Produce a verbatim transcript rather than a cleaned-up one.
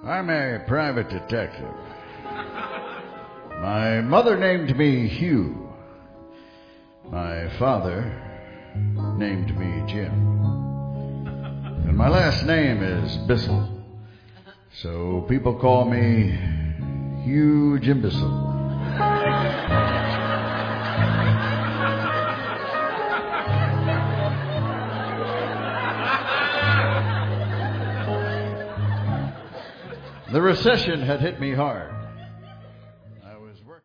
I'm a private detective. My mother named me Hugh. My father named me Jim. And my last name is Bissell. So people call me Huge Imbecile. The recession had hit me hard.